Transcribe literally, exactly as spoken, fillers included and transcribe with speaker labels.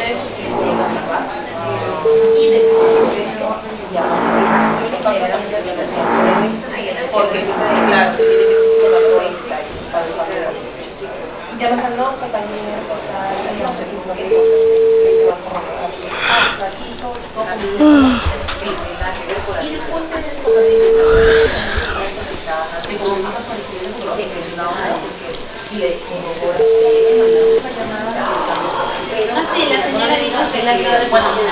Speaker 1: lunes y después ya porque claro, se tiene que ser las cuarenta para el papel. Ya nos han dado compañía, o sea, no sé qué y después de esto
Speaker 2: Ah, sí, la señora dijo que la iba a